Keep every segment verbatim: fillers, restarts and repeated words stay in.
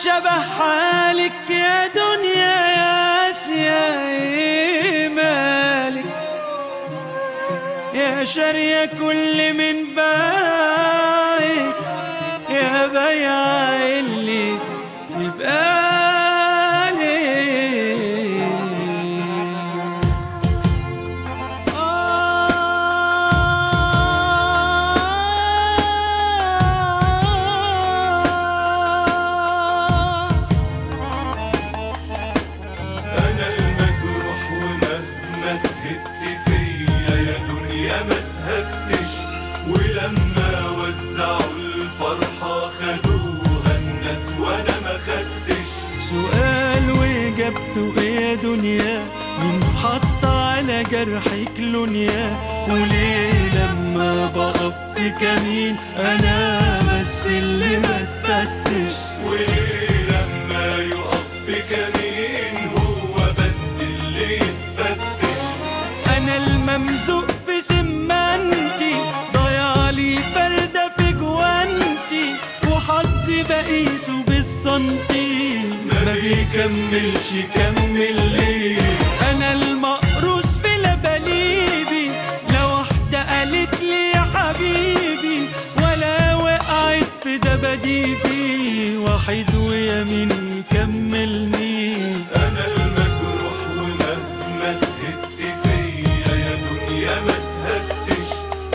شبه حالك يا دنيا يا آسيا، إيه مالك يا شارية كل من بايك، يا بيع اللي يبقى ولما وزعوا الفرحة خدوها الناس وانا ما خدتش. سؤال وإجابته إيه يا دنيا؟ مين حط على جرحك لونيا؟ وليه لما بقف في كمين أنا بس اللي بتفتش؟ وليه لما يقف في كمين هو بس اللي يتفتش؟ أنا الممزوق في سمانتي، ضيعلي فردة في جوانتي، وحظي بقيسه بالسنتي ما بيكملش كمل ليه؟ أنا المقروس في لبليبي، لا واحدة قالت لي يا حبيبي، ولا وقعت في دباديبي، واحد ويمين يكملني. أنا المجروح ومهما تهت فيا يا دنيا ما تهتش،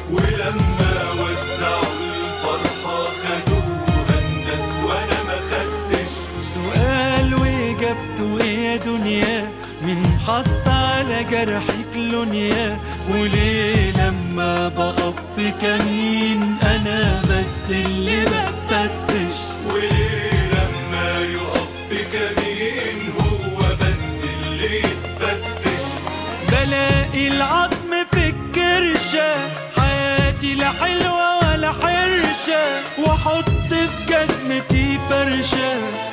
ولما وزعوا الفرحة خدوها الناس وأنا ما خدتش. سؤال وإجابته إيه يا دنيا؟ مين حط على جرحك لونيا؟ وليه لما بقف في كمين أنا بس اللي بفتش؟ وليه لما يقف في كمين هو بس اللي يتفتش؟ بلاقي العظم في الكرشة، حياتي لا حلوة ولا حرشة، واحط في جزمتي فرشة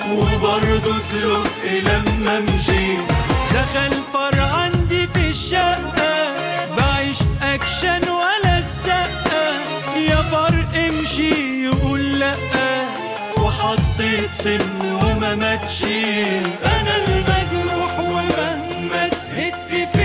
وبرضه تلق لما امشي. دخل فر عندي في الشقة، بعيش اكشن ولا السقة، يا فر امشي يقول لأ، وحطيت سن وما ماتشي. انا المجروح ومهما تهت في